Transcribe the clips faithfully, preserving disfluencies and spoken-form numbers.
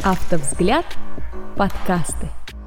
Автовзгляд. Подкасты.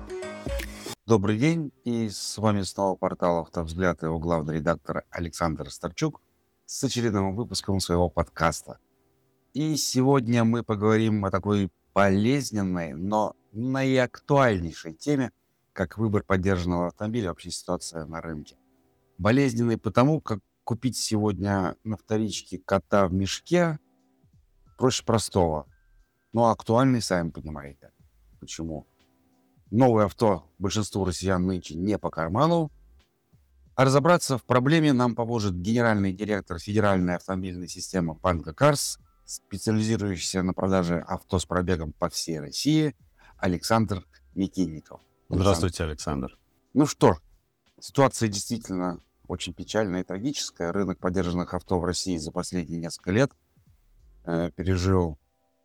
Добрый день, и с вами снова портал «Автовзгляд» и его главный редактор Александр Старчук с очередным выпуском своего подкаста. И сегодня мы поговорим о такой болезненной, но наиактуальнейшей теме, как выбор подержанного автомобиля, вообще ситуация на рынке. Болезненной потому, как купить сегодня на вторичке кота в мешке проще простого, но актуальный, сами понимаете. Почему? Новое авто большинству россиян нынче не по карману. А разобраться в проблеме нам поможет генеральный директор Федеральной автомобильной системы Банка Карс, специализирующийся на продаже авто с пробегом по всей России, Александр Микинников. Здравствуйте, Александр. Ну что, ситуация действительно очень печальная и трагическая. Рынок подержанных авто в России за последние несколько лет э, пережил,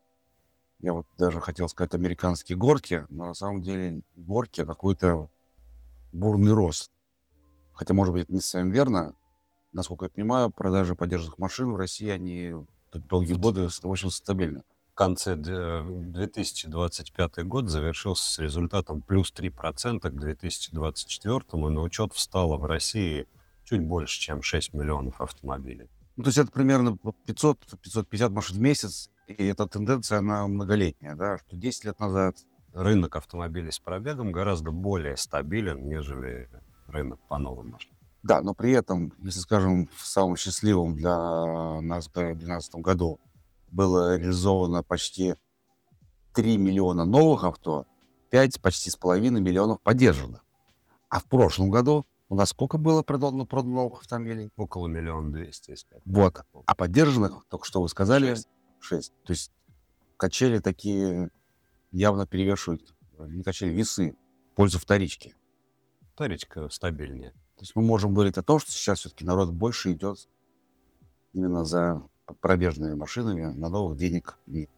я вот даже хотел сказать, американские горки, но на самом деле горки, а какой-то бурный рост. Хотя, может быть, это не совсем верно. Насколько я понимаю, продажи подержанных машин в России, они долгие годы очень стабильны. В конце две тысячи двадцать пятый год завершился с результатом плюс три процента к две тысячи двадцать четвёртому, и на учет встало в России чуть больше, чем шесть миллионов автомобилей. Ну, то есть это примерно пятьсот - пятьсот пятьдесят машин в месяц, и эта тенденция, она многолетняя, да, что десять лет назад рынок автомобилей с пробегом гораздо более стабилен, нежели рынок по новым машинам. Да, но при этом, если, скажем, в самом счастливом для нас в две тысячи двенадцатом году было реализовано почти три миллиона новых авто, пять почти с половиной миллионов подержанных. А в прошлом году у нас сколько было продано, продано новых автомобилей? Около миллиона двести. Вот. А подержанных, только что вы сказали, шесть. То есть качели такие явно перевешивают, не качели, весы в пользу вторички. Вторичка стабильнее. То есть мы можем говорить о том, что сейчас все-таки народ больше идет именно за пробежными машинами, на новых денег нет.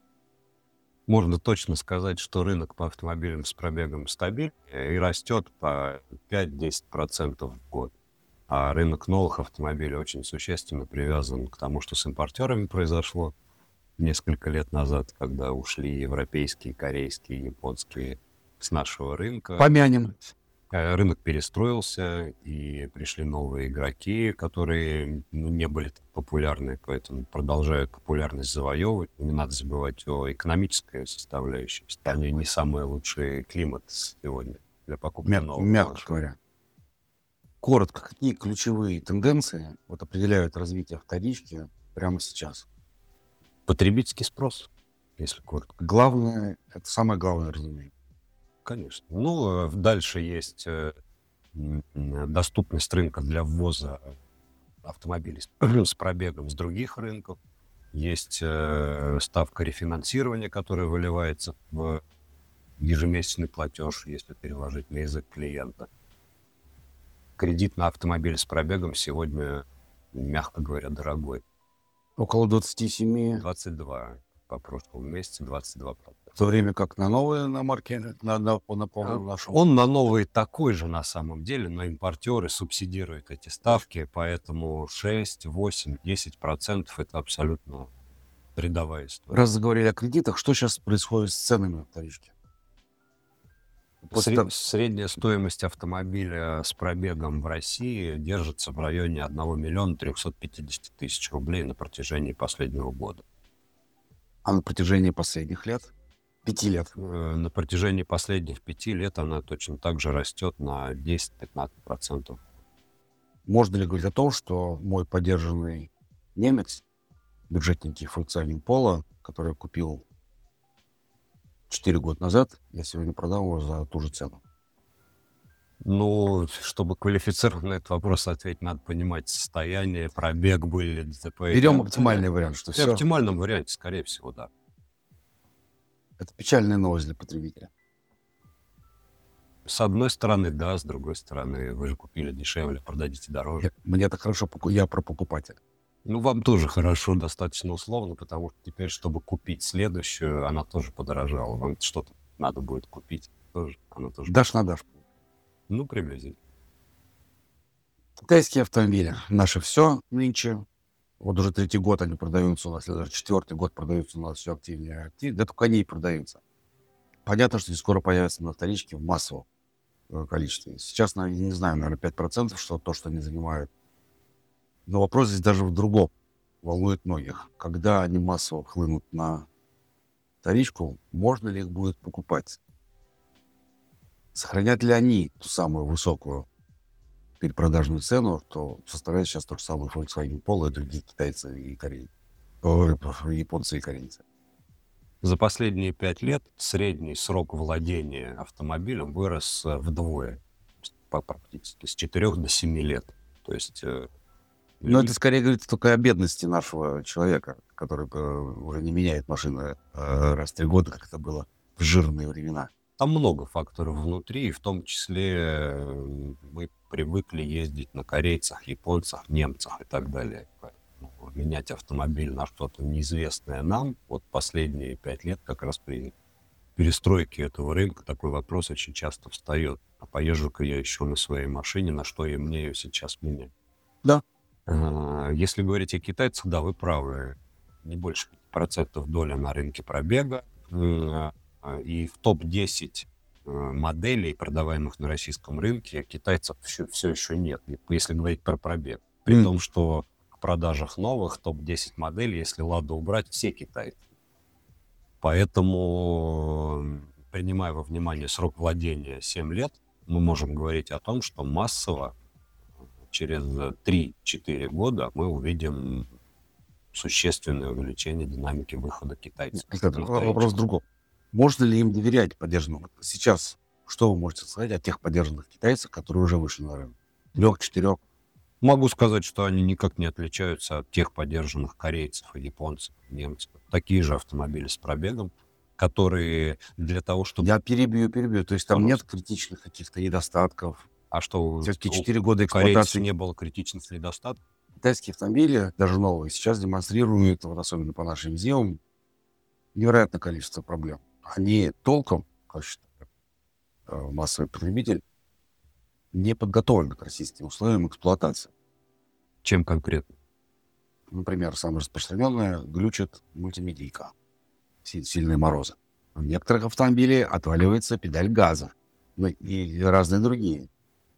Можно точно сказать, что рынок по автомобилям с пробегом стабильный и растет по пять-десять процентов в год. А рынок новых автомобилей очень существенно привязан к тому, что с импортерами произошло несколько лет назад, когда ушли европейские, корейские, японские с нашего рынка. Помянем. Рынок перестроился, и пришли новые игроки, которые ну, не были так популярны, поэтому продолжают популярность завоевывать. Не надо забывать о экономической составляющей. В стране не самый лучший климат сегодня для покупки Мяг, нового. Мягко говоря. Коротко, какие ключевые тенденции вот определяют развитие вторички прямо сейчас? Потребительский спрос, если коротко. Главное, это самое главное, разумеется. Конечно. Ну, дальше есть доступность рынка для ввоза автомобилей с пробегом с других рынков. Есть ставка рефинансирования, которая выливается в ежемесячный платеж, если переложить на язык клиента. Кредит на автомобиль с пробегом сегодня, мягко говоря, дорогой. Около двадцать семь. двадцать два. По прошлому месяце двадцать два процента. В то время как на новые, на марке, на, на, на полном нашем. Он на новые такой же на самом деле, но импортеры субсидируют эти ставки, поэтому шесть, восемь, десять процентов это абсолютно рядовая история. Раз заговорили о кредитах, что сейчас происходит с ценами на вторичке? Сред... Средняя стоимость автомобиля с пробегом в России держится в районе одного миллиона трехсот пятидесяти тысяч рублей на протяжении последнего года. А на протяжении последних лет? Пяти лет? На протяжении последних пяти лет она точно так же растет на десять-пятнадцать процентов. Можно ли говорить о том, что мой подержанный немец, бюджетненький Volkswagen Polo, который я купил четыре года назад, я сегодня продал его за ту же цену? Ну, чтобы квалифицированно на этот вопрос ответить, надо понимать состояние, пробег, были ли ДТП. Берем оптимальный вариант, что В все. оптимальном варианте, скорее всего, да. Это печальная новость для потребителя. С одной стороны, да, с другой стороны, вы же купили дешевле, продадите дороже. Мне так хорошо, я про покупателя. Ну, вам тоже хорошо, достаточно условно, потому что теперь, чтобы купить следующую, она тоже подорожала. Вам что-то надо будет купить, тоже, она тоже... Дашь на дашь. Ну, приблизительно. Китайские автомобили. Наше все нынче. Вот уже третий год они продаются у нас, или даже четвертый год продаются у нас все активнее и активнее. Да только они и продаются. Понятно, что они скоро появятся на вторичке в массовом э, количестве. Сейчас, наверное, не знаю, наверное, пять процентов, что то, что они занимают. Но вопрос здесь даже в другом. Волнует многих. Когда они массово хлынут на вторичку, можно ли их будет покупать? Сохранят ли они ту самую высокую перепродажную цену, что составляет сейчас тот же самый Volkswagen Polo и другие китайцы и корейцы, ой, японцы и корейцы? За последние пять лет средний срок владения автомобилем вырос э, вдвое, по- практически с четырёх до семи лет. То есть э, Но и это скорее говорит только о бедности нашего человека, который э, уже не меняет машины э, раз в три года, как это было в жирные времена. там много факторов внутри, и в том числе э, мы привыкли ездить на корейцах, японцах, немцах и так далее. Поэтому менять автомобиль на что-то неизвестное нам, вот последние пять лет как раз при перестройке этого рынка такой вопрос очень часто встает. А поезжу-ка я еще на своей машине, на что и мне ее сейчас менять? Да. А, Если говорить о китайцах, да, вы правы. Не больше пяти процентов доля на рынке пробега. М, а, И в топ десять э, моделей, продаваемых на российском рынке, китайцев все, все еще нет, и- если говорить про пробег. При М. том, что в продажах новых топ десять моделей, если «Ладу» убрать, все китайцы. Поэтому, м, принимая во внимание срок владения семь лет, мы можем говорить о том, что массово через э, три-четыре года мы увидим существенное увеличение динамики выхода китайцев. Александр, на в- вопрос в вторичку. другом. Можно ли им доверять поддержанным? Вот сейчас что вы можете сказать о тех поддержанных китайцах, которые уже вышли на рынок? Трех, четырех? Могу сказать, что они никак не отличаются от тех поддержанных корейцев и японцев, немцев. Такие же автомобили с пробегом, которые для того, чтобы... Я перебью, перебью. То есть там нет Пожалуйста. критичных каких-то недостатков. А что, Все-таки у четыре года корейцев эксплуатации не было критичных недостатков? китайские автомобили, даже новые, сейчас демонстрируют, вот особенно по нашим ЗИОам, невероятное количество проблем. Они толком, как считаю, э, массовый потребитель, не подготовлены к российским условиям эксплуатации. Чем конкретно? Например, самое распространенное — глючит мультимедийка. Си- Сильные морозы. У некоторых автомобилей отваливается педаль газа. Ну и разные другие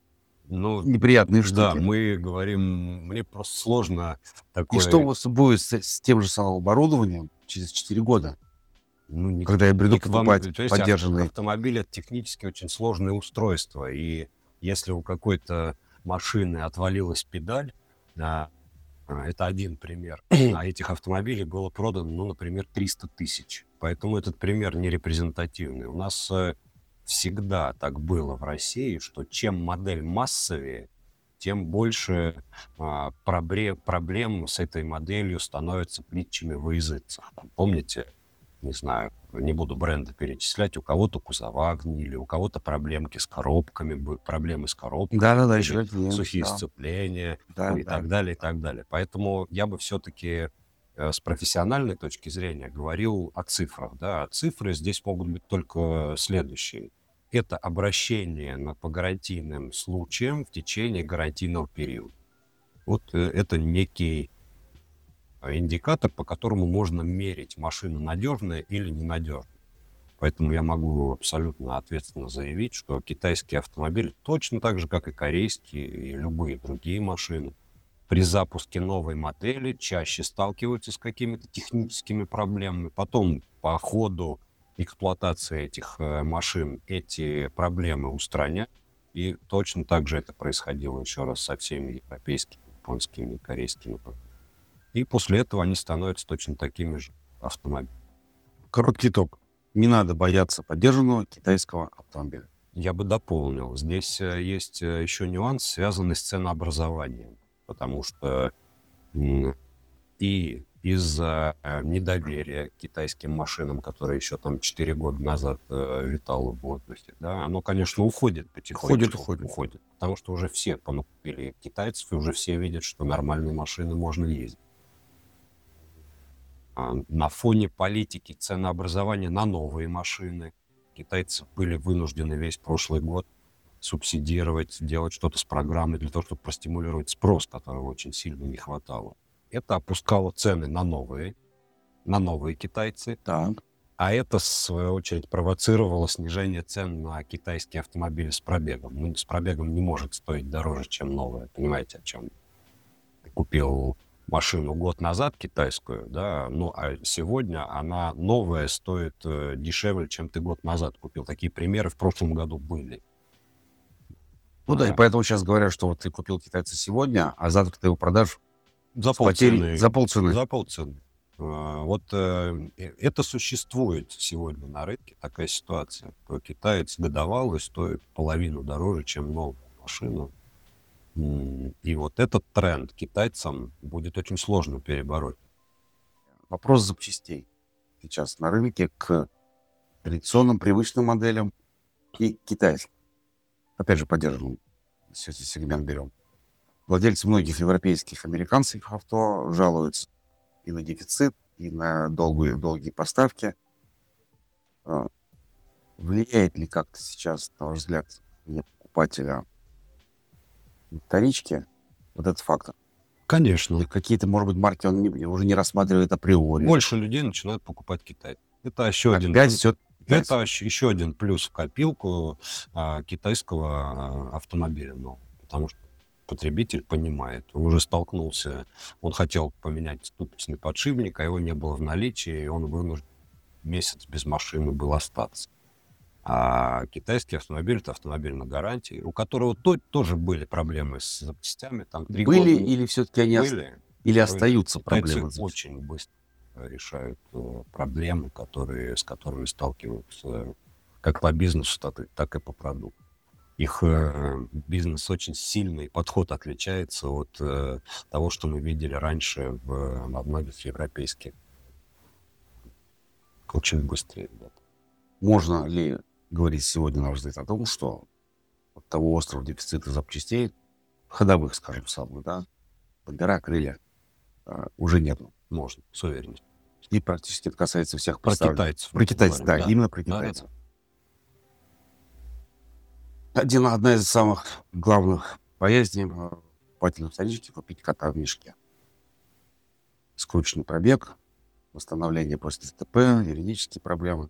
Ну, неприятные да, штуки. мы говорим, мне просто сложно И такое... что у вас будет с, с тем же самым оборудованием через четыре года, Ну, не, когда я приду не к вам- покупать то есть ав- поддержанный? автомобиль — это технически очень сложное устройство, и если у какой-то машины отвалилась педаль, а, а, это один пример, а этих автомобилей было продано, ну, например, триста тысяч. Поэтому этот пример не репрезентативный. У нас э, всегда так было в России, что чем модель массовее, тем больше а, пробре- проблем с этой моделью становится притчами во языцах. Там, помните, не знаю, не буду бренды перечислять, у кого-то кузова гнили, у кого-то проблемки с коробками, бы- проблемы с коробками, Да-да-да, или еще какие. сухие Да, сцепления, да, ну, и да. так далее, и так далее. Поэтому я бы все-таки с профессиональной точки зрения говорил о цифрах. Да? А цифры здесь могут быть только следующие. Это обращение на, по гарантийным случаям в течение гарантийного периода. Вот э, это некий индикатор, по которому можно мерить, машина надежная или ненадежная. Поэтому я могу абсолютно ответственно заявить, что китайские автомобили, точно так же, как и корейские и любые другие машины, при запуске новой модели чаще сталкиваются с какими-то техническими проблемами. Потом по ходу эксплуатации этих э, машин эти проблемы устранят. И точно так же это происходило еще раз со всеми европейскими, японскими и корейскими. И после этого они становятся точно такими же автомобилями. Короткий итог. Не надо бояться поддержанного китайского автомобиля. Я бы дополнил. Здесь э, есть э, еще нюанс, связанный с ценообразованием. Потому что м, и из-за э, недоверия к китайским машинам, которое еще там четыре года назад э, витало в воздухе, да, оно, конечно, уходит потихоньку. Уходит, уходит. уходит. Потому что уже все понакупили китайцев, и уже все видят, что нормальные машины можно ездить. А на фоне политики ценообразования на новые машины китайцы были вынуждены весь прошлый год субсидировать, делать что-то с программой для того, чтобы простимулировать спрос, которого очень сильно не хватало. Это опускало цены на новые, на новые китайцы. Так. А это, в свою очередь, провоцировало снижение цен на китайские автомобили с пробегом. Ну, с пробегом не может стоить дороже, чем новое. Понимаете, о чем? Ты купил машину год назад китайскую, да, ну, а сегодня она новая стоит э, дешевле, чем ты год назад купил. Такие примеры в прошлом году были. Ну да, и А, поэтому сейчас говорят, что вот ты купил китайца сегодня, а завтра ты его продашь За с потерей- полцены. за полцены. За полцены. А, Вот э, э, это существует сегодня на рынке, такая ситуация. То Китаец годовалый стоит половину дороже, чем новая машина. М, И вот этот тренд китайцам будет очень сложно перебороть. Вопрос запчастей сейчас на рынке к традиционным привычным моделям и китайским. Опять же, поддерживаем, если сегмент берем. Владельцы многих европейских, американских авто жалуются и на дефицит, и на долгие, долгие поставки. А, Влияет ли как-то сейчас, на ваш взгляд, для покупателя вторички вот этот фактор? Конечно. Или какие-то, может быть, марки он не- уже не рассматривает априори? Больше людей начинают покупать китайцы. Это еще один, Опять все это ещё- еще один плюс в копилку а, китайского а, автомобиля. Ну, потому что потребитель понимает, он уже столкнулся, он хотел поменять ступичный подшипник, а его не было в наличии, и он вынужден месяц без машины был остаться. А китайский автомобиль — это автомобиль на гарантии, у которого то- тоже были проблемы с запчастями. Там три Были года или все-таки они ос- были. или Были. остаются Китайцы проблемы? с- очень быстро решают э, проблемы, которые, с которыми сталкиваются как по бизнесу, так и, так и по продукту. Их э, бизнес очень сильный, подход отличается от э, того, что мы видели раньше в, во многих европейских. Очень быстрые ребята. Можно ли говорить сегодня, на ваш взгляд, о том, что от того острого дефицита запчастей, ходовых, скажем, самых, да, бампера, крылья, а, уже нету? Можно, с уверенностью. И практически это касается всех Про представленных. китайцев. Про мы китайцев, говорим, да, именно про Да, да, китайцев. Один, одна из самых главных боязней э, покупателя вторички — купить кота в мешке. Скрученный пробег, восстановление после ДТП, юридические проблемы.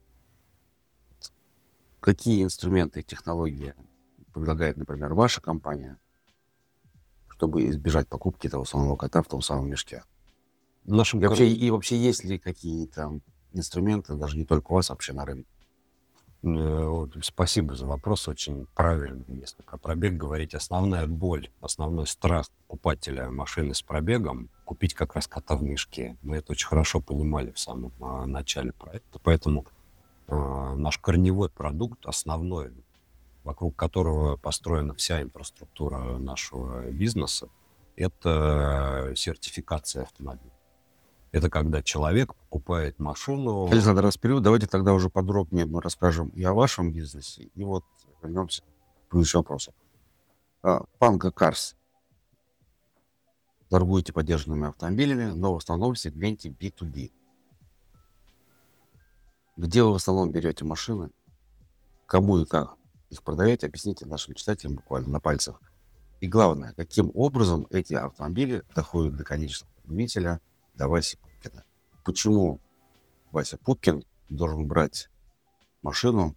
Какие инструменты и технологии предлагает, например, ваша компания, чтобы избежать покупки того самого кота в том самом мешке? В нашем И вообще, и вообще есть ли какие-то инструменты, даже не только у вас, вообще на рынке? Э, вот, спасибо за вопрос, очень правильный. Если про пробег говорить, основная боль, основной страх покупателя машины с пробегом — купить как раз кота в мешке. Мы это очень хорошо понимали в самом а, начале проекта, поэтому а, наш корневой продукт, основной, вокруг которого построена вся инфраструктура нашего бизнеса, это сертификация автомобиля. Это когда человек покупает машину. Александр, раз вперед, давайте тогда уже подробнее мы расскажем и о вашем бизнесе, и вот вернемся к предыдущему вопросу. А, Панга Карс. Торгуете поддержанными автомобилями, но в основном в сегменте би ту би. Где вы в основном берете машины? Кому и как их продаете? Объясните нашим читателям буквально на пальцах. И главное, каким образом эти автомобили доходят до конечного потребителя, до Васи Пупкина. Почему Вася Пупкин должен брать машину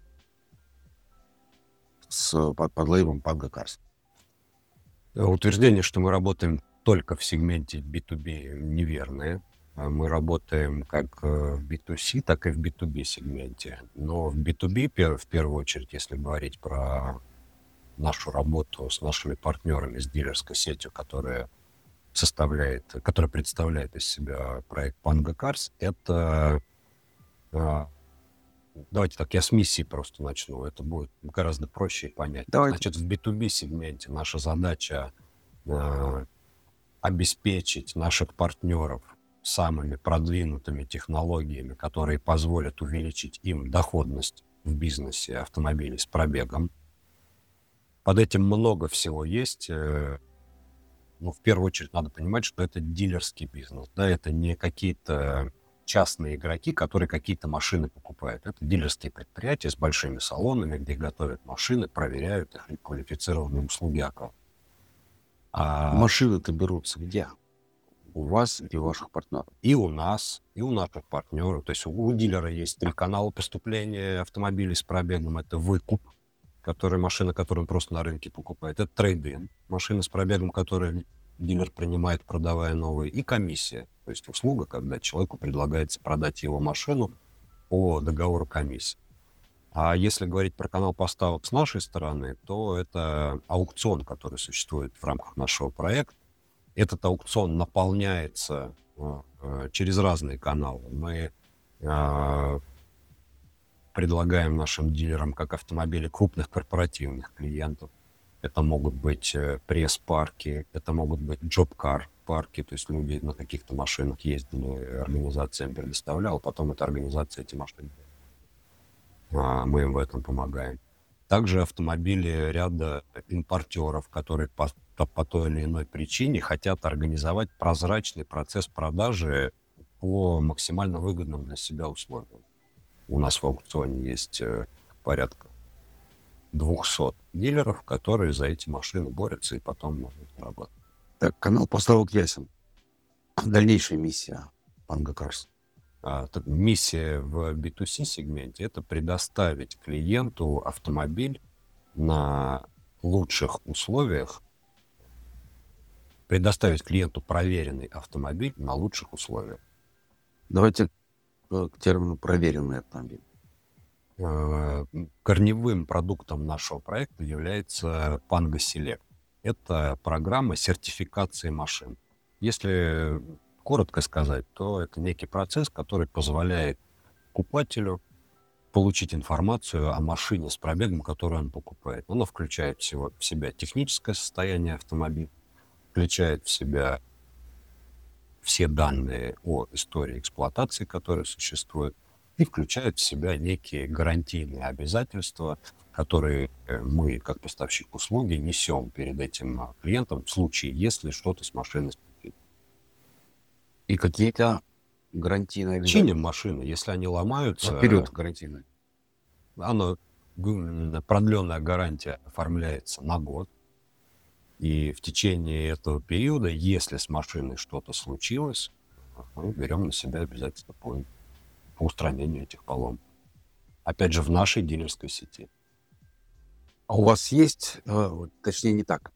с, под, под лейблом Panga Cars? Утверждение, что мы работаем только в сегменте би ту би, неверное. Мы работаем как в би ту си, так и в би ту би сегменте. Но в би ту би, в первую очередь, если говорить про нашу работу с нашими партнерами, с дилерской сетью, которая составляет, которая представляет из себя проект Panga Cars, это... Давайте так, я с миссии просто начну, это будет гораздо проще и понятнее. Давайте. Значит, в би ту би сегменте наша задача э, обеспечить наших партнеров самыми продвинутыми технологиями, которые позволят увеличить им доходность в бизнесе автомобилей с пробегом. Под этим много всего есть. Э, ну, в первую очередь надо понимать, что это дилерский бизнес, да, это не какие-то частные игроки, которые какие-то машины покупают. Это дилерские предприятия с большими салонами, где готовят машины, проверяют их, и квалифицированные услуги оказывают. А Машины-то берутся где? У вас и у ваших партнеров. И у нас, и у наших партнеров. То есть у дилера есть три канала поступления автомобилей с пробегом. Это выкуп, который машина, которую он просто на рынке покупает. Это трейд-ин, машина с пробегом, которую дилер принимает, продавая новые. И комиссия, то есть услуга, когда человеку предлагается продать его машину по договору комиссии. А если говорить про канал поставок с нашей стороны, то это аукцион, который существует в рамках нашего проекта. Этот аукцион наполняется э, через разные каналы. Мы э, предлагаем нашим дилерам как автомобили крупных корпоративных клиентов. Это могут быть э, пресс-парки, это могут быть джоб-кар парки, то есть люди на каких-то машинах ездили, организация им предоставляла, потом эта организация эти машины. А, мы им в этом помогаем. Также автомобили ряда импортеров, которые по, по, по той или иной причине хотят организовать прозрачный процесс продажи по максимально выгодным для себя условиям. У нас в аукционе есть э, порядка двухсот дилеров, которые за эти машины борются и потом могут работать. Так, канал поставок ясен. Дальнейшая миссия Pango Cars. А, так, миссия в би ту си сегменте — это предоставить клиенту автомобиль на лучших условиях, предоставить клиенту проверенный автомобиль на лучших условиях. Давайте к термину «проверенный автомобиль». А, корневым продуктом нашего проекта является Pango Select. Это программа сертификации машин. Если коротко сказать, то это некий процесс, который позволяет покупателю получить информацию о машине с пробегом, которую он покупает. Оно включает всего в себя техническое состояние автомобиля, включает в себя все данные о истории эксплуатации, которые существуют, и включает в себя некие гарантийные обязательства, которые мы, как поставщик услуги, несем перед этим клиентом в случае, если что-то с машиной случится. И какие-то гарантийные обязательства. Чиним машины, если они ломаются. Вперед гарантийные. Оно, продленная гарантия оформляется на год. И в течение этого периода, если с машиной что-то случилось, мы берем на себя обязательства по, по устранению этих поломок. Опять же, в нашей дилерской сети. А у вас есть, точнее не так,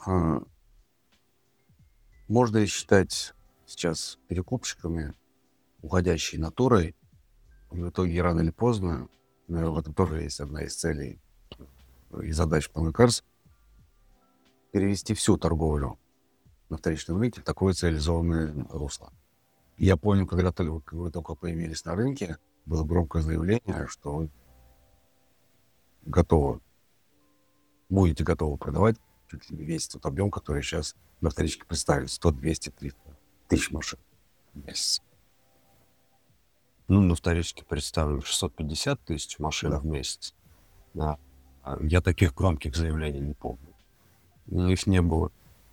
можно ли считать сейчас перекупщиками уходящей натурой, в итоге рано или поздно, наверное, в этом тоже есть одна из целей и задач Pango Cars, перевести всю торговлю на вторичном рынке в такое цивилизованное русло. Я помню, когда вы только появились на рынке, было громкое заявление, что вы готовы, будете готовы продавать чуть ли не весь тот объем, который сейчас на вторичке представили, сто, двести, триста тысяч машин в месяц. Ну, на вторичке представлено шестьсот пятьдесят тысяч машин да. в месяц. Да. Я таких громких заявлений не помню. Их не было.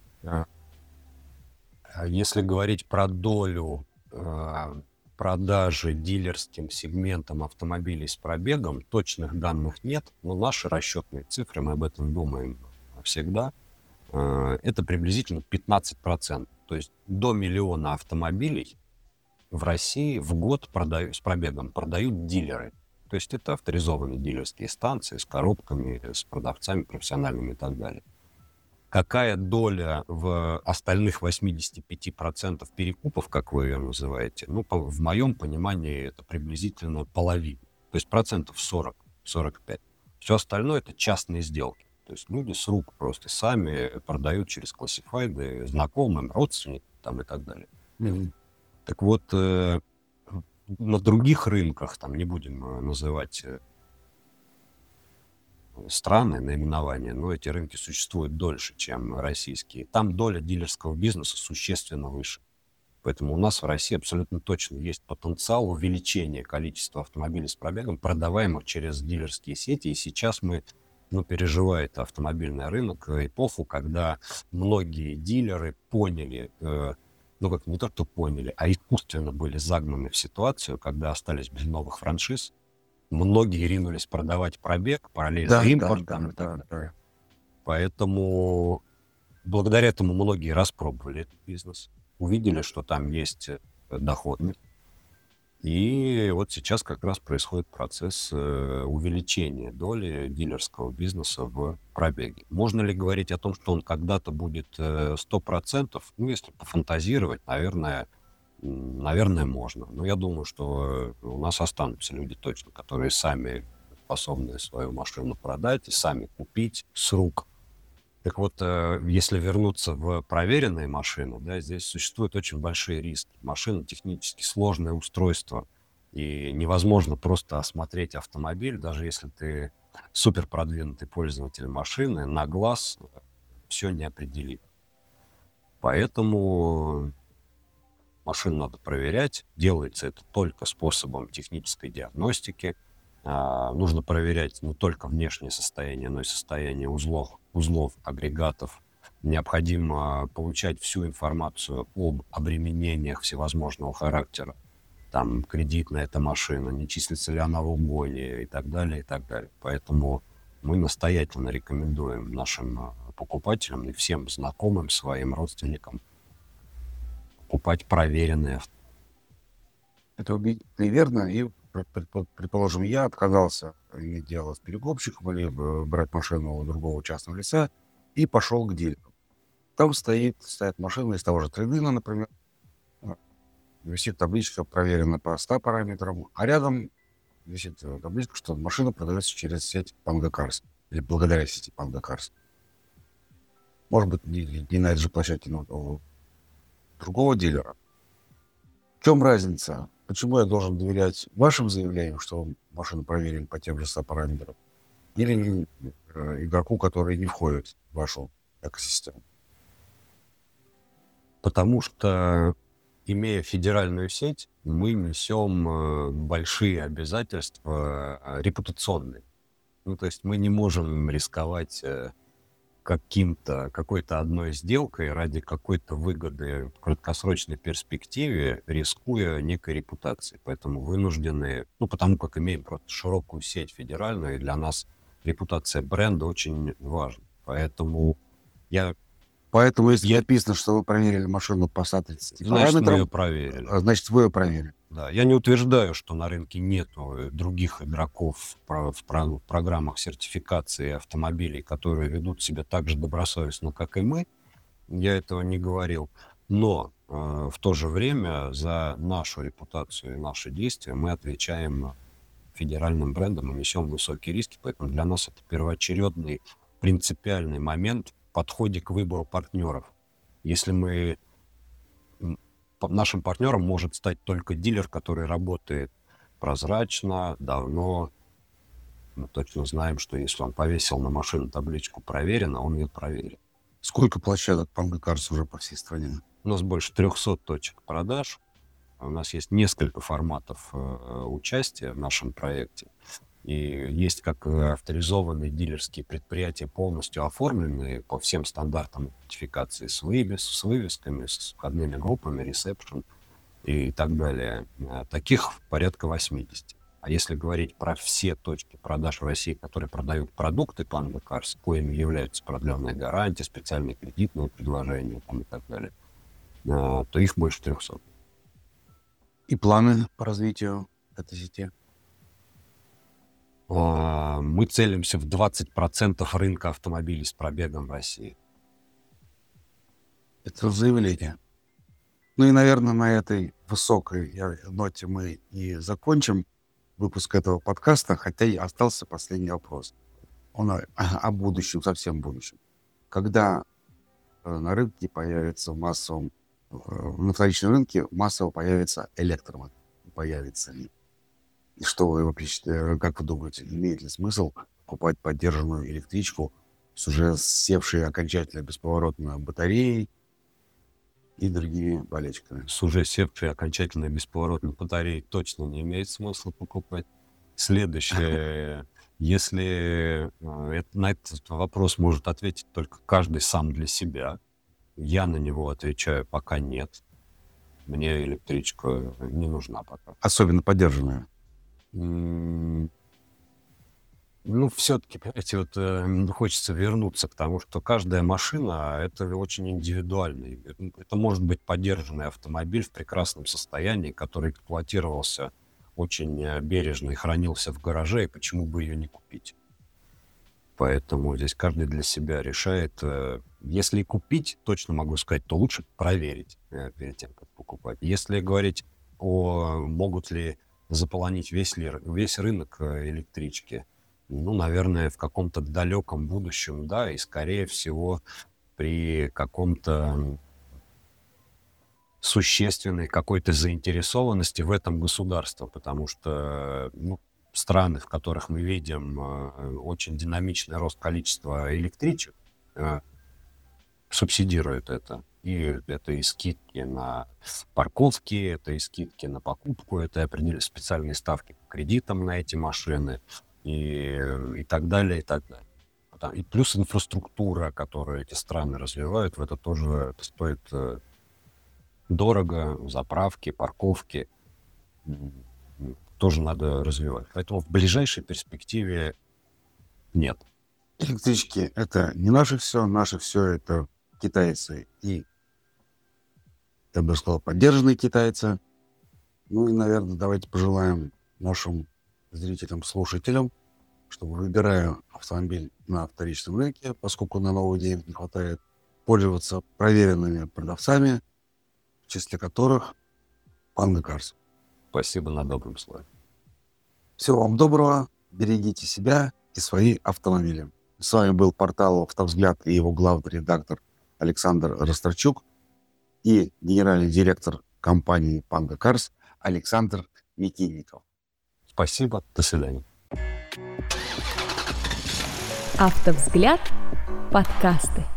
Если говорить про долю э, продажи дилерским сегментом автомобилей с пробегом, точных данных нет, но наши расчетные цифры, мы об этом думаем всегда, э, это приблизительно пятнадцать процентов. То есть до миллиона автомобилей в России в год продают, с пробегом продают дилеры. То есть это авторизованные дилерские станции с коробками, с продавцами профессиональными и так далее. Какая доля в остальных восьмидесяти пяти процентах перекупов, как вы ее называете, ну, по, в моем понимании, это приблизительно половина. То есть процентов сорок - сорок пять. Все остальное — это частные сделки. То есть люди с рук просто сами продают через классифайды знакомым, родственникам там, и так далее. Mm-hmm. Так вот, э, на других рынках, там не будем э, называть э, страны, наименования, но эти рынки существуют дольше, чем российские. Там доля дилерского бизнеса существенно выше. Поэтому у нас в России абсолютно точно есть потенциал увеличения количества автомобилей с пробегом, продаваемых через дилерские сети. И сейчас мы, ну, переживает автомобильный рынок эпоху, когда многие дилеры поняли, э, ну как не то, что поняли, а искусственно были загнаны в ситуацию, когда остались без новых франшиз. Многие ринулись продавать пробег, параллельно да, импорт. Да, да, да, да. Поэтому благодаря этому многие распробовали этот бизнес. увидели, что там есть э, доходность. И вот сейчас как раз происходит процесс э, увеличения доли дилерского бизнеса в пробеге. Можно ли говорить о том, что он когда-то будет э, сто процентов? Ну, если пофантазировать, наверное, м, наверное, можно. Но я думаю, что э, у нас останутся люди точно, которые сами способны свою машину продать и сами купить с рук. Так вот, э, если вернуться в проверенные машины, да, здесь существуют очень большие риски. Машина технически сложное устройство, и невозможно просто осмотреть автомобиль, даже если ты супер продвинутый пользователь машины, на глаз все не определить. Поэтому машину надо проверять. Делается это только способом технической диагностики. А, нужно проверять не только внешнее состояние, но и состояние узлов, узлов, агрегатов. Необходимо получать всю информацию об обременениях всевозможного характера. Там, кредитная эта машина, не числится ли она в угоне и так далее, и так далее. Поэтому мы настоятельно рекомендуем нашим а, покупателям и всем знакомым, своим родственникам покупать проверенные авто. Это убедительно и верно. И, пр- предпо- предположим, я отказался иметь дело с перекупщиком или э, брать машину у другого частного лица и пошел к дилеру. Там стоит, стоят машины из того же трейдина, например. а, Висит табличка «Проверена по ста параметрам», а рядом висит э, табличка, что машина продается через сеть Pango Cars или благодаря сети Pango Cars. Может быть, не, не на этой же площадке, но у другого дилера. В чем разница? Почему я должен доверять вашим заявлениям, что машину проверили по тем же ста параметрам, или э, игроку, который не входит в вашу экосистему? Потому что, имея федеральную сеть, мы несем э, большие обязательства э, репутационные. Ну, то есть мы не можем рисковать э, каким-то, какой-то одной сделкой ради какой-то выгоды в краткосрочной перспективе, рискуя некой репутацией. Поэтому вынуждены, ну, потому как имеем просто широкую сеть федеральную, и для нас репутация бренда очень важна. Поэтому я, Поэтому, если я написано, что вы проверили машину по ста тридцати значит, мы ее параметрам, проверили. а, значит, вы ее проверили. Да, я не утверждаю, что на рынке нет других игроков в, про- в про- в программах сертификации автомобилей, которые ведут себя так же добросовестно, как и мы. Я этого не говорил. Но э, в то же время за нашу репутацию и наши действия мы отвечаем федеральным брендам и несем высокие риски. Поэтому для нас это первоочередный принципиальный момент в подходе к выбору партнеров. Если мы м, по- нашим партнером может стать только дилер, который работает прозрачно, давно. Мы точно знаем, что если он повесил на машину табличку «Проверено», он ее проверит. Сколько площадок Pango Cars уже по всей стране? У нас больше трехсот точек продаж. У нас есть несколько форматов э, участия в нашем проекте. И есть как э, авторизованные дилерские предприятия, полностью оформленные по всем стандартам идентификации с, вывес, с вывесками, с входными группами, ресепшн и так далее. Э, Таких порядка восьмидесяти. А если говорить про все точки продаж в России, которые продают продукты Pango Cars, коими являются продленные гарантии, специальные кредитные предложения там, и так далее, э, то их больше трехсот. И планы по развитию этой сети? А, Мы целимся в двадцать процентов рынка автомобилей с пробегом в России. Это заявление. Ну и, наверное, на этой высокой я- ноте мы и закончим выпуск этого подкаста, хотя и остался последний вопрос. Он о, о будущем, совсем будущем. Когда э, на рынке появится в массовом, э, на вторичном рынке массово появится электромобиль, появится ли? И что вы вообще считаете, как вы думаете, имеет ли смысл покупать поддержанную электричку с уже севшей окончательно бесповоротно батареей и другими болячками? С уже севшей окончательно бесповоротной батареей точно не имеет смысла покупать. Следующее, если э, это- на этот вопрос может ответить только каждый сам для себя, я на него отвечаю пока нет. Мне электричка не нужна пока. Особенно поддержанную. М, Ну, все-таки, понимаете, вот э, хочется вернуться к тому, что каждая машина — это очень индивидуальный. Это, это может быть подержанный автомобиль в прекрасном состоянии, который эксплуатировался очень э, бережно и хранился в гараже, и почему бы ее не купить? Поэтому здесь каждый для себя решает. э, Если и купить, точно могу сказать, то лучше проверить э, перед тем, как покупать. Если говорить о могут ли заполонить весь, ли, весь рынок э, электрички, ну, наверное, в каком-то далеком будущем, да, и, скорее всего, при каком-то существенной какой-то заинтересованности в этом государства, потому что, ну, страны, в которых мы видим э, очень динамичный рост количества электричек, э, субсидируют это. И это и скидки на парковки, это и скидки на покупку, это и определенные специальные ставки по кредитам на эти машины, и, и так далее, и так далее. И плюс инфраструктура, которую эти страны развивают, в это тоже это стоит э, дорого, заправки, парковки, м, тоже надо развивать. Поэтому в ближайшей перспективе нет. Электрички — это не наше все, наше все — это китайцы и, я бы сказал, поддержанные китайцы. Ну и, наверное, давайте пожелаем нашим зрителям, слушателям, чтобы, выбирая автомобиль на вторичном рынке, поскольку на новый день не хватает, пользоваться проверенными продавцами, в числе которых Panda Cars. Спасибо на добром слове. Всего вам доброго, берегите себя и свои автомобили. С вами был портал «Автовзгляд» и его главный редактор Александр Расторчук и генеральный директор компании Panda Cars Александр Микинников. Спасибо, до свидания. «Автовзгляд» подкасты.